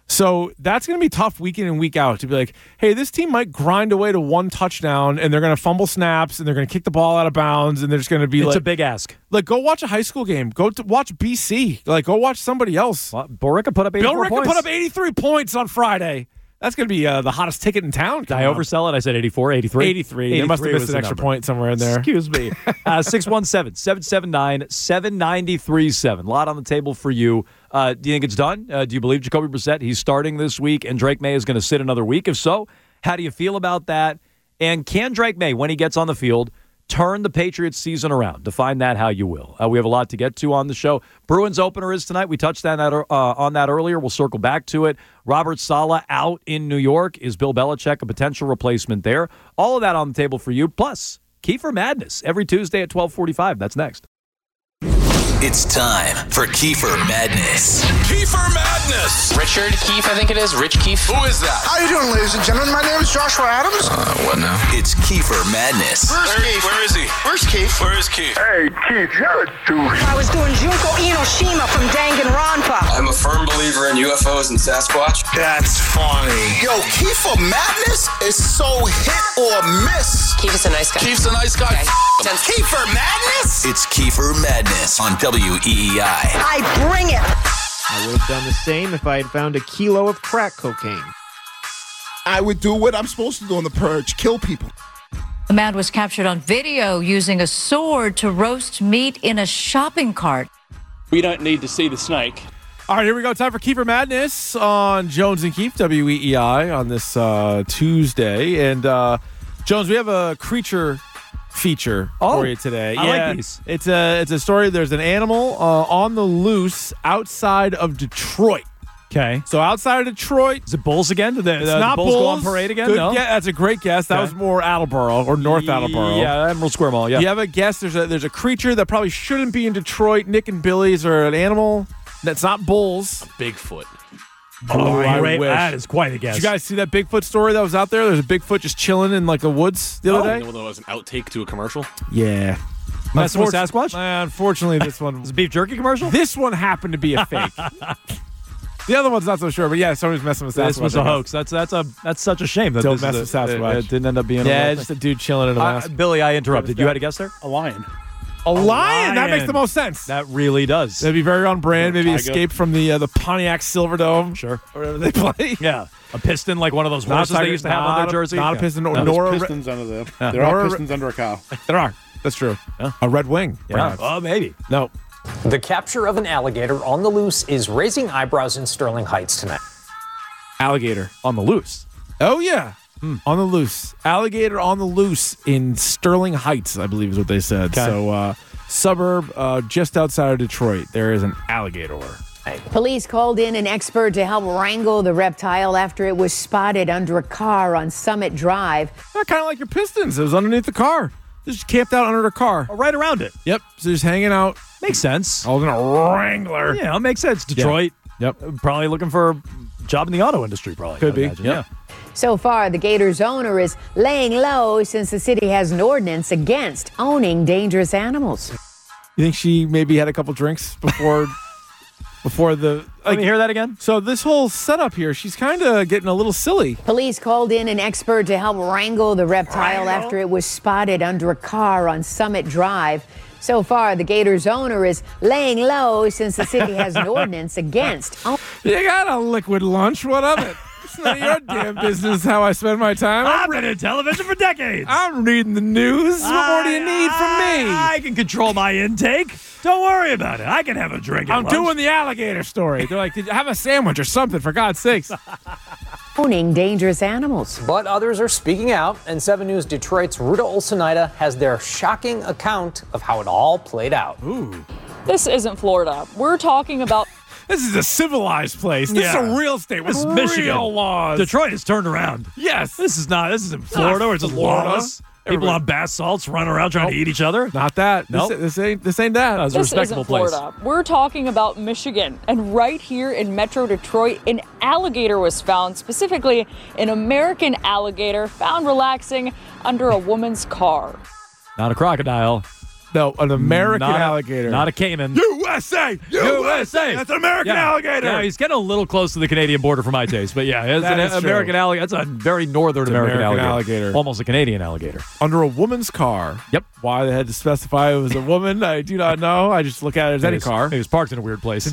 So that's going to be tough week in and week out to be like, hey, this team might grind away to one touchdown and they're going to fumble snaps and they're going to kick the ball out of bounds and they're just going to be it's like. It's a big ask. Like, go watch a high school game. Go to watch B C. Like, go watch somebody else. Well, Borica put up eighty-four Bill Rick points. put up eighty-three points on Friday. That's going to be uh, the hottest ticket in town. Did I oversell it? I said eighty-four, eighty-three. eighty-three. They must have missed an extra number. point somewhere in there. Excuse me. uh, six one seven, seven seven nine, seven nine three seven. A lot on the table for you. Uh, do you think it's done? Uh, do you believe Jacoby Brissett, he's starting this week, and Drake May is going to sit another week? If so, how do you feel about that? And can Drake May, when he gets on the field, turn the Patriots season around? Define that how you will. Uh, we have a lot to get to on the show. Bruins opener is tonight. We touched on that, uh, on that earlier. We'll circle back to it. Robert Saleh out in New York. Is Bill Belichick a potential replacement there? All of that on the table for you. Plus, Kiefer Madness every Tuesday at twelve forty-five. That's next. It's time for Kiefer Madness. Kiefer Madness. Richard Keefe, I think it is. Rich Keefe. Who is that? How you doing, ladies and gentlemen? My name is Joshua Adams. Uh, what now? It's Kiefer Madness. Where's Where, Keefe? Where is he? Where's Keefe? Where is Keefe? Hey, Keefe, you're a douche. I was doing Junko Inoshima from Danganronpa. I'm a firm believer in U F Os and Sasquatch. That's funny. Yo, Kiefer Madness is so hit or miss. Keefe is a nice guy. Keefe's a nice guy. Okay. Kiefer Madness? It's Kiefer Madness on W E E I. I bring it. I would have done the same if I had found a kilo of crack cocaine. I would do what I'm supposed to do on the purge, kill people. The man was captured on video using a sword to roast meat in a shopping cart. We don't need to see the snake. All right, here we go. Time for Kiefer Madness on Jones and Keefe, W E E I, on this uh, Tuesday. And, uh, Jones, we have a creature feature oh, for you today. I yeah, like these. It's a, it's a story. There's an animal uh, on the loose outside of Detroit. Okay. So outside of Detroit. Is it Bulls again? Did the, it's uh, not the Bulls, Bulls go on parade again? Good No? guess. That's a great guess. That okay. was more Attleboro or North Attleboro. Yeah, Emerald Square Mall, yeah. You have a guess? There's a, there's a creature that probably shouldn't be in Detroit. Nick and Billy's are an animal that's not bulls. A Bigfoot. Oh, I right. wish. That is quite a guess. Did you guys see that Bigfoot story that was out there? There's a Bigfoot just chilling in like the woods the other Oh, day. you know, there was an outtake to a commercial. Yeah. Messing with Sasquatch? Uh, unfortunately, this one was a beef jerky commercial. This one happened to be a fake. The other one's not so sure, but yeah, somebody's messing with Sasquatch. This was a hoax. That's that's a that's such a shame that Don't this mess is with a, Sasquatch. It, it didn't end up being. Yeah, a just a dude chilling in a uh, mask. Billy, I interrupted. You had a guess there? A lion. A, a lion. lion. That makes the most sense. That really does. That'd be very on brand. Maybe Tiger. escape from the uh, the Pontiac Silverdome. Sure. Or whatever they play. Yeah. A piston like one of those Not horses tiger, they used to have not on their a- jersey. Not Yeah. a piston. No. Nor, There's nor a re- pistons under there. Yeah. There Nor are a re- pistons under a cow. There are. That's true. Yeah. A red wing. Yeah. Perhaps. Oh, maybe. No. The capture of an alligator on the loose is raising eyebrows in Sterling Heights tonight. Alligator. On the loose. Oh, yeah. Hmm. On the loose. Alligator on the loose in Sterling Heights, I believe is what they said. Okay. So, uh, suburb uh, just outside of Detroit. There is an alligator. Police called in an expert to help wrangle the reptile after it was spotted under a car on Summit Drive. Kind of like your Pistons. It was underneath the car. Just camped out under the car. Oh, right around it. Yep. So just hanging out. Makes sense. I was in a Wrangler. Yeah, it makes sense. Detroit. Yep. Probably looking for a job in the auto industry, probably. Could I be. imagine. Yep. Yeah. So far, the Gators owner is laying low since the city has an ordinance against owning dangerous animals. You think she maybe had a couple drinks before before the like, Let me hear that again. So this whole setup here, she's kind of getting a little silly. Police called in an expert to help wrangle the reptile wrangle? after it was spotted under a car on Summit Drive. So far, the Gators owner is laying low since the city has an ordinance against. You got a liquid lunch. What of it? It's none of your damn business how I spend my time. I've been in television for decades. I'm reading the news. What more do you need from me? I can control my intake. Don't worry about it. I can have a drink. At I'm lunch. doing the alligator story. They're like, Did you have a sandwich or something, for God's sakes. Owning dangerous animals. But others are speaking out, and seven News Detroit's Ruta Olsenaida has their shocking account of how it all played out. Ooh. This isn't Florida. We're talking about... This is a civilized place. This Yeah. is a real state with This is real Michigan. laws. Detroit has turned around. Yes. This is not. This isn't Florida where it's just Florida. lawless. People Everybody- on bath salts running around trying Nope. to eat each other. Not that. Nope. This, this ain't this ain't that. That's a This respectable isn't place. Florida. We're talking about Michigan. And right here in Metro Detroit, an alligator was found, specifically an American alligator found relaxing under a woman's car. Not a crocodile. No, an American not a, alligator. Not a caiman. U S A! U S A! That's an American yeah. alligator! Yeah, he's getting a little close to the Canadian border for my taste, but yeah, it's That an is American true. alligator. That's a very northern It's American, American alligator. alligator. Almost a Canadian alligator. Under a woman's car. Yep. Why they had to specify it was a woman, I do not know. I just look at it as It any was- car. It was parked in a weird place.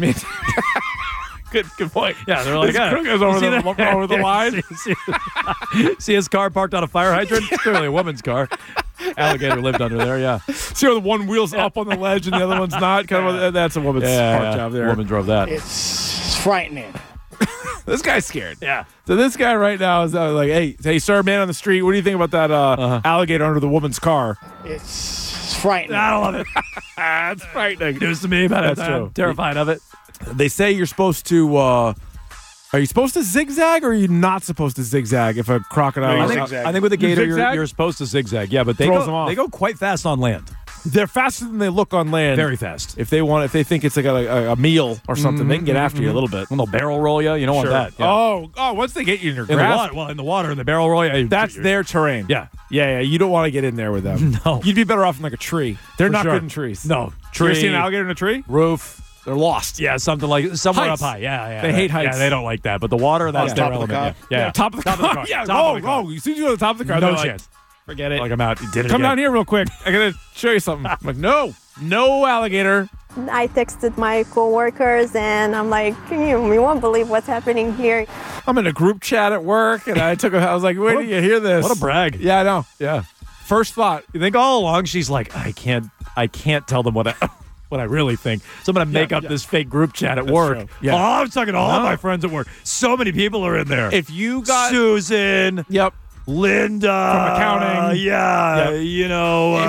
Good, good point. Yeah, they're like, This yeah. crook goes over See the, that? over the Yeah, line. See, see- see his car parked on a fire hydrant? It's clearly a woman's car. Alligator lived under there, yeah. See how the one wheel's up on the ledge and the other one's not? Kind of. That's a woman's Yeah, park yeah. job there. Woman drove that. It's frightening. This guy's scared. Yeah. So this guy right now is uh, like, hey, hey, sir, man on the street, what do you think about that uh, Uh-huh. alligator under the woman's car? It's frightening. I love it. That's frightening. News to me, but That's I'm true. terrified of it. They say you're supposed to. Uh, are you supposed to zigzag, or are you not supposed to zigzag if a crocodile? No, I you think, zigzag. I think with a You gator, you're, zigzag? you're supposed to zigzag. Yeah, but they Throws go, them off. they go quite fast on land. They're faster than they look on land. Very fast. If they want, if they think it's like a, a, a meal or something, they can get after you a little bit. Well, they'll barrel roll you. You don't Sure. want that. Yeah. Oh, oh! Once they get you in your in the grasp, water, well, in the water, in the barrel roll, yeah, that's you're- their terrain. Yeah. yeah, yeah. You don't want to get in there with them. No. You'd be better off in like a tree. They're For not sure. good in trees. No. You ever Tree, seen an alligator in a tree? roof. They're lost. Yeah, something like somewhere Heights. up high. Yeah, yeah. They hate heights. Yeah, they don't like that. But the water, that's Yeah. their Top of the element. car? Yeah, yeah. Top of the Top car. of the car. yeah, Top go, of the car. go. As soon as you go to the top of the car, No they're like, chance. forget it. Like I'm out. You did it Come again. down here real quick. I gotta show you something. I'm like, no, no alligator. I texted my coworkers and I'm like, you, you won't believe what's happening here. I'm in a group chat at work, and I took. A, I was like, wait till you hear this. What a brag. Yeah, I know. Yeah. First thought. You think all along she's like, I can't, I can't tell them what I, what I really think. So I'm gonna make Yeah, up yeah. this fake group chat at That's work. true. Yeah. Oh, I'm talking to all No. of my friends at work. So many people are in there. If you got Susan, yep, Linda From accounting. yeah, Yep. you know. If-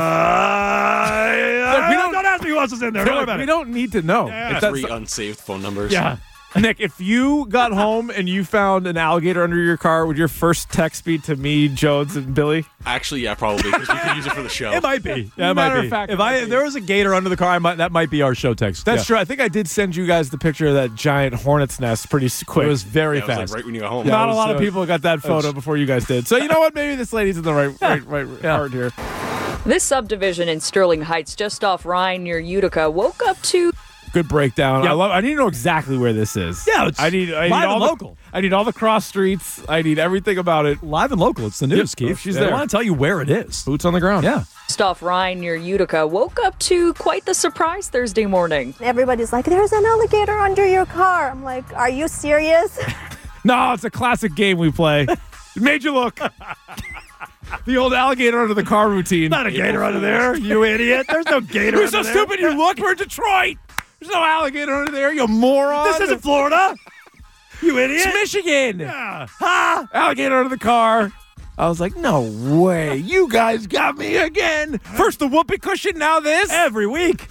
uh, Look, we don't, don't- don't ask me who else is in there. Don't worry Look, about we it. don't need to know. Yeah. If that's- Three unsaved phone numbers. Yeah. Nick, if you got home and you found an alligator under your car, would your first text be to me, Jones, and Billy? Actually, yeah, probably because we could use it for the show. It might be. Yeah, it might Matter be. of fact, if it I might if be. there was a gator under the car, I might, that might be our show text. That's Yeah. true. I think I did send you guys the picture of that giant hornet's nest pretty s- quick. It was very Yeah, it was fast. like right when you got home. Yeah, Not it a was, lot of uh, people got that photo before you guys did. So you know what? Maybe this lady's in the right right, right Yeah. part here. This subdivision in Sterling Heights, just off Rhine near Utica, woke up to Good breakdown. Yeah. I love. I need to know exactly where this is. Yeah, it's I need. I need live all and the, local. I need all the cross streets. I need everything about it. Live and local. It's the news, Yep. Keith. She's They there. want to tell you where it is. Boots on the ground. Yeah. just off Rhine near Utica, woke up to quite the surprise Thursday morning. Everybody's like, there's an alligator under your car. I'm like, are you serious? No, it's a classic game we play. It made you look. The old alligator under the car routine. Not a gator under there, you idiot. There's no gator You're under so there. stupid. You look. We're in Detroit. There's no alligator under there. You moron. This isn't Florida. You idiot. It's Michigan. Yeah. Ha! Alligator under the car. I was like, no way. You guys got me again. First the whoopee cushion, now this. Every week.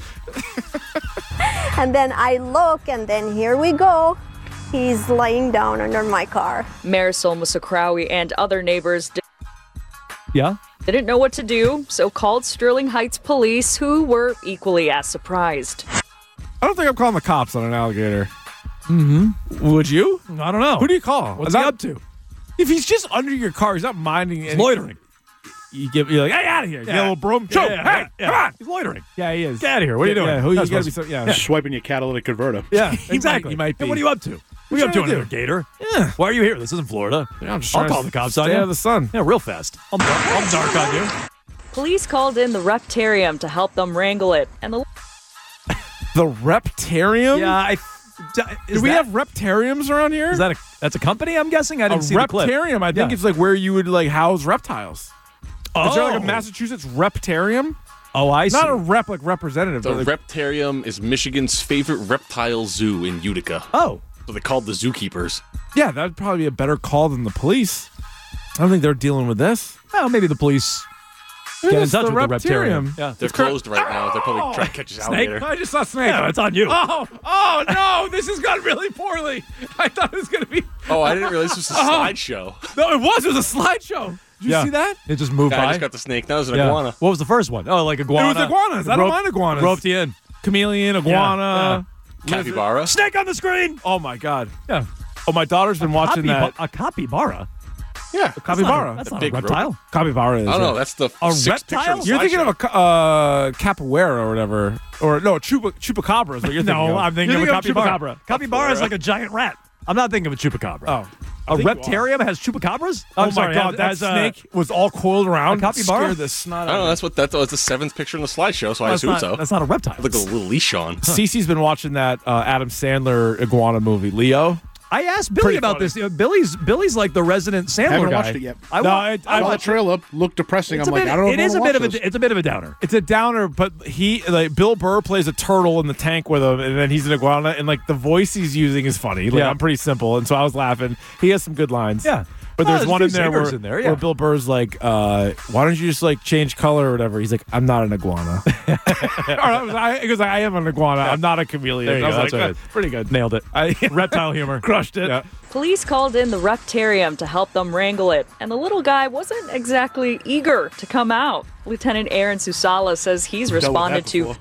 And then I look, and then here we go. He's laying down under my car. Marisol Musacrawi and other neighbors di- Yeah. didn't know what to do, so called Sterling Heights police, who were equally as surprised. I don't think I'm calling the cops on an alligator. Mm-hmm. Would you? I don't know. Who do you call? What's Is he that- up to? If he's just under your car, he's not minding. He's any- loitering. You give, you're like, hey, out of here. You get a Yeah. little broom. Yeah, Show. yeah, hey, yeah. come on. He's loitering. Yeah, he is. Get out of here. What are you doing? Yeah, who, you That's gotta be supposed so, yeah. Yeah. Swiping your catalytic converter. Yeah, He exactly. might- he might Hey, be. what are you up to? What are you up to trying under to a gator? Yeah. Why are you here? This isn't Florida. Yeah, I'm just I'll trying call to the cops stay on you. out of the sun. Yeah, real fast. I'll, I'll dark on you. Police called in the Reptarium to help them wrangle it, and the The Reptarium? Yeah, I. D- Do we that, have Reptariums around here? Is that a? That's a company? I'm guessing. I a didn't see the clip. Reptarium? I think Yeah. it's like where you would like house reptiles. Oh. Is there like a Massachusetts Reptarium? Oh, I see. Not a rep like representative. The but like, Reptarium is Michigan's favorite reptile zoo in Utica. Oh. So they called the zookeepers. yeah, that'd probably be a better call than the police. I don't think they're dealing with this. Well, maybe the police get in It's touch the with the Reptarium. Reptarium. Yeah. They're closed right now. They're probably trying to catch this Snake? alligator. I just saw snake. Yeah, it's on you. Oh, oh no! This has gone really poorly. I thought it was gonna be. Oh, I didn't realize this was a Oh. slideshow. No, it was. It was a slideshow. Did you Yeah. see that? It just moved Guy by. just got the snake. That was an Yeah. iguana. What was the first one? Oh, like iguana. It was iguanas. I don't Rope- mind iguanas. Roped you in. Chameleon, iguana, Capybara. Snake on the screen. Oh my god. Yeah. Oh, my daughter's been watching Capiba- that. A capybara. Yeah, capybara. That's not a, big reptile. rodent. Capybara is. I don't know. yeah. That's the A sixth picture reptile? on the You're thinking slideshow. of a ca- uh, capoeira or whatever, or no, chupa, chupacabra is what you're thinking No, of. I'm thinking You're of a thinking capybara. Capybara is like a giant rat. I'm not thinking of a chupacabra. Oh. A think you reptarium has chupacabras? Oh I'm my sorry, god, has- that has, uh, snake was all coiled around. a capybara? Scared the snot I out don't know. of me. That's what that was the seventh picture in the slideshow, so I that's assume not, so. That's not a reptile. Look at a little leash on. Cece's been watching that uh, Adam Sandler iguana movie, Leo. I asked Billy Pretty about funny. this. You know, Billy's Billy's like the resident Sandler I haven't guy. watched it yet. I, No, wa- I- I I Saw the watched trailer. Looked depressing. It's I'm a like, bit, I don't know. it if is I a wanna bit of watch a this. it's a bit of a downer. It's a downer, but he like Bill Burr plays a turtle in the tank with him, and then he's an iguana, and like the voice he's using is funny. Like Yeah. I'm pretty simple, and so I was laughing. He has some good lines. Yeah. But Well, there's there's one a in few there, where, singers in there, yeah. where Bill Burr's like, uh, "Why don't you just like change color or whatever?" He's like, "I'm not an iguana." or I was, I, he goes, "I am an iguana. I'm not a chameleon." There you I was go. like, That's what it "That's pretty good." Nailed it. I, Reptile humor. crushed it. Yeah. Police called in the reptarium to help them wrangle it, and the little guy wasn't exactly eager to come out. Lieutenant Aaron Susala says he's Dealt with responded that to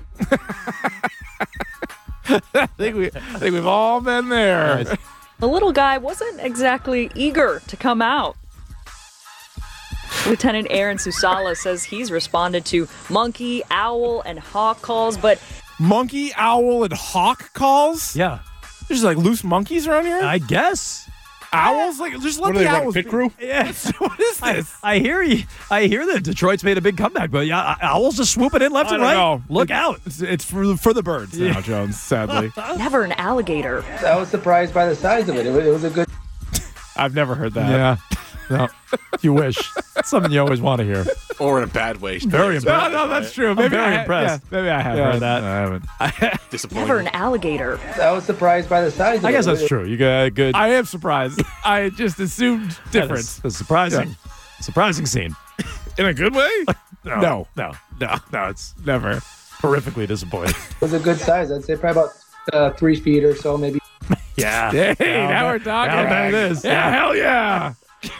I think we, I think we've all been there. Nice. the little guy wasn't exactly eager to come out. Lieutenant Aaron Susala says he's responded to monkey, owl, and hawk calls, but Monkey, owl, and hawk calls. Yeah. There's like loose monkeys around here. I guess. Owls, like just let What are the they, like, owls. pit be- crew? Yeah. What is I, this? I hear you. I hear that Detroit's made a big comeback, but yeah, owls just swooping in left I and don't right. know. Look It- out. It's, it's for for the birds now, Jones. Sadly, never an alligator. I was surprised by the size of it. It was, it was a good. I've never heard that. Yeah. No. You wish. It's something you always want to hear. Or in a bad way. Very No, impressed. no, that's true. I'm Maybe very I, impressed. Yeah, maybe I have Yeah, heard that. no, I haven't. Disappointing. Never an alligator. I was surprised by the size of it. I guess It that's was- true. You got a good. I am surprised. I just assumed difference. That's surprising. Surprising scene. In a good way? No. No. No. No. No. It's Never. horrifically disappointing. It was a good size. I'd say probably about uh, three feet or so, maybe. Yeah. Hey, Now now that- we're talking. now that it is. Yeah, hell yeah.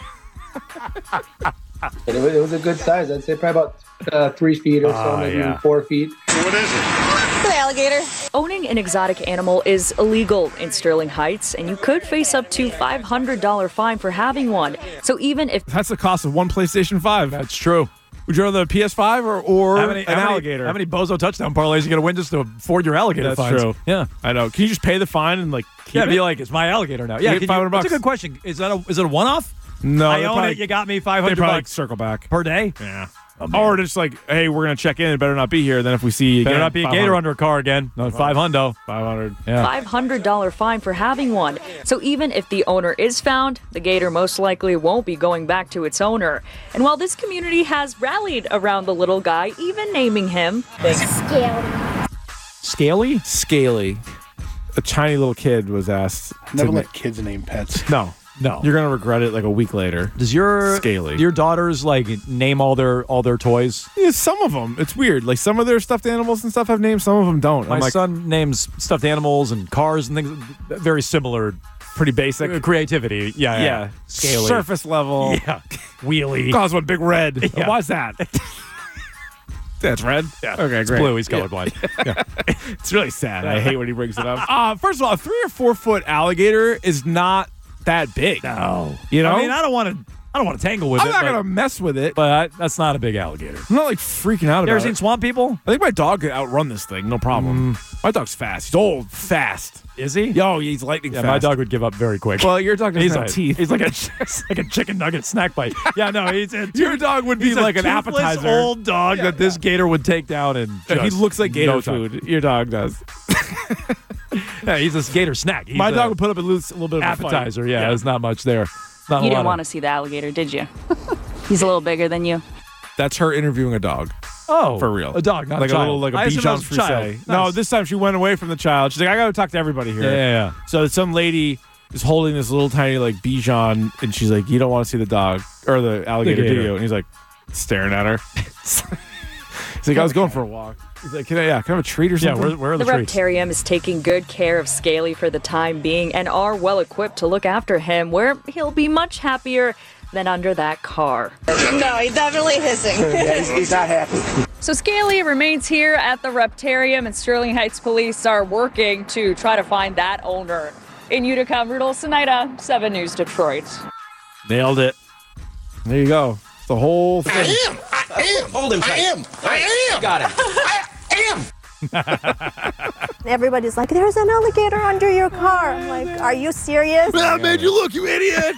But it was, it was a good size. I'd say probably about uh, three feet or so, Oh, maybe yeah. even four feet. What is it? An alligator. Owning an exotic animal is illegal in Sterling Heights, and you could face up to five hundred dollars fine for having one. So even if That's the cost of one PlayStation five. That's true. Would you rather a P S five or, or How many, an how many- alligator? How many bozo touchdown parlays you got to win just to afford your alligator That's fines? true. Yeah. I know. Can you just pay the fine and like keep Yeah, it? be like, it's my alligator now. Yeah, Get can you- five hundred that's a bucks. good question. Is that a is it a one off? No, I they own probably- it. You got me five They hundred probably bucks circle back. per day. Yeah. Oh, Or just like, hey, we're gonna check in. It better not be here. Then if we see you Better again, not be a five gator hundred. under a car again. No, five hundo. Five hundred. Yeah. five hundred dollars fine for having one. So even if the owner is found, the gator most likely won't be going back to its owner. And while this community has rallied around the little guy, even naming him Scaly? Scaly. A tiny little kid was asked. Never to let na- kids name pets. No, No. you're gonna regret it like a week later. Does your Scaly. your daughters like name all their all their toys? Yeah, some of them. It's weird. Like some of their stuffed animals and stuff have names. Some of them don't. My I'm like, son names stuffed animals and cars and things. Very similar. pretty basic. Uh, creativity. Yeah. Yeah. Yeah. Scaly. Surface level. Yeah. Wheelie. Cause one big red. Yeah. Why's that? That's red. Yeah. Okay, It's great. blue. He's colorblind. Yeah. It's really sad. I hate when he brings it up. Uh, first of all, a three or four foot alligator is not that big. No. You know? I mean, I don't want to. I don't want to tangle with I'm it. not but, gonna mess with it. But I, that's not a big alligator. I'm not like freaking out You ever about seen it. Swamp People? I think my dog could outrun this thing, no problem. My dog's fast. He's old, fast. Is he? Yo, he's lightning Yeah, fast. my dog would give up very quick. Well, your dog doesn't he's have a, teeth. He's like a like a chicken nugget snack bite. Yeah, no, he's a Your dog would be he's a like an toothless appetizer. old dog Yeah, that this gator would take down and Yeah, he just looks like gator no time. food. Your dog does. Yeah, he's a gator snack. He's my a dog would put up a little, a little bit of appetizer. A fight. Yeah, there's not much there. Not You a lot didn't of- want to see the alligator, did you? He's a little bigger than you. That's her interviewing a dog. Oh, For real. a dog, not like a child. little like a I assume Bichon that was a child. Frise. No, Nice. this time she went away from the child. She's like, I got to talk to everybody here. Yeah, yeah, yeah. So some lady is holding this little tiny like Bichon, and she's like, you don't want to see the dog or the alligator, gator. do you? And he's like staring at her. He's like, I was going for a walk. He's like, can I, yeah, can I have a treat or Yeah, something? where, where are The the, treats? Reptarium is taking good care of Scaly for the time being and are well equipped to look after him, where he'll be much happier than under that car. No, he's definitely hissing. Yeah, he's, he's not happy. So Scaly remains here at the Reptarium, and Sterling Heights police are working to try to find that owner. In Utica, Rudolph Sinaida, seven News Detroit. Nailed it. There you go. The whole thing. I am. I am. Hold him tight. I am. I am. Got him. I am. Everybody's like, there's an alligator under your car. I'm like, are you serious? I made you look, you idiot.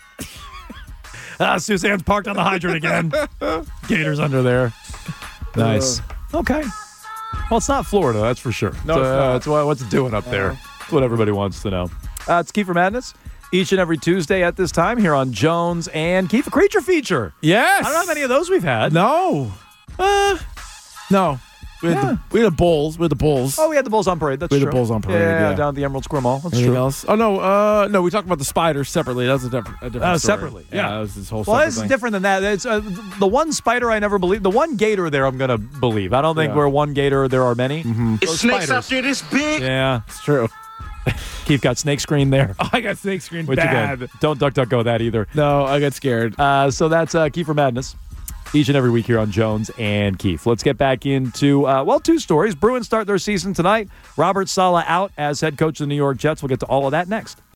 Ah, Suzanne's parked on the hydrant again. Gators under there. Nice. Okay. Well, it's not Florida, that's for sure. No, so, it's uh, not. That's what, what's it doing up there. That's what everybody wants to know. Uh, it's Kiefer Madness. Each and every Tuesday at this time here on Jones and Keith, a creature feature. Yes. I don't know how many of those we've had. No. Uh, no. We had, Yeah. the, we had the Bulls. We had the Bulls. Oh, we had the Bulls on parade. That's We had true. the Bulls on parade, Yeah, yeah. down at the Emerald Square Mall. That's Anything true. else? Oh, no. Uh, no, we talked about the spiders separately. That's a different, a different Uh, story. separately, yeah. Yeah, that was this whole Well, separate it's thing. different than that. It's uh, the one spider I never believe. The one gator there, I'm gonna believe. I don't think Yeah. where one gator there are many. Mm-hmm. Those spiders. there this big. Yeah, It's true. Keith got snake screen there. Oh, I got snake screen What you bad. got? Don't duck, duck, go that either. No, I got scared. Uh, so that's uh, Kiefer Madness. Each and every week here on Jones and Keith. Let's get back into, uh, well, two stories. Bruins start their season tonight. Robert Saleh out as head coach of the New York Jets. We'll get to all of that next.